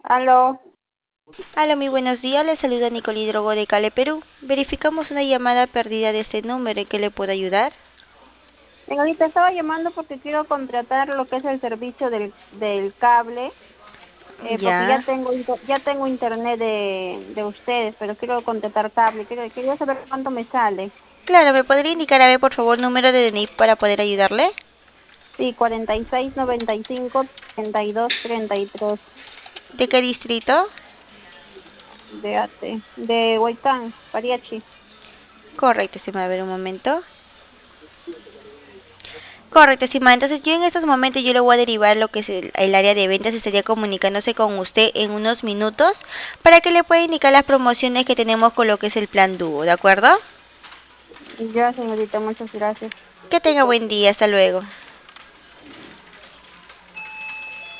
Aló, Hola, muy buenos días. Le saluda Nicole Hidrogo de Cale, Perú. Verificamos una llamada perdida de este número. ¿En qué le puedo ayudar? señorita, estaba llamando porque quiero contratar lo que es el servicio del cable, porque Ya. ya tengo internet de ustedes, pero quiero contratar cable. Quería saber cuánto me sale. Claro, ¿me podría indicar, a ver, por favor, número de DNI para poder ayudarle? Sí, 4695-3233 ¿De qué distrito? de Huaycán, Pariachi. Correcto, estimada, a ver un momento. Correcto, estimada. Entonces, yo en estos momentos yo le voy a derivar lo que es el área de ventas. Estaría comunicándose con usted en unos minutos para que le pueda indicar las promociones que tenemos con lo que es el plan dúo, ¿de acuerdo? Ya, señorita, muchas gracias. Que tenga buen día. Hasta luego.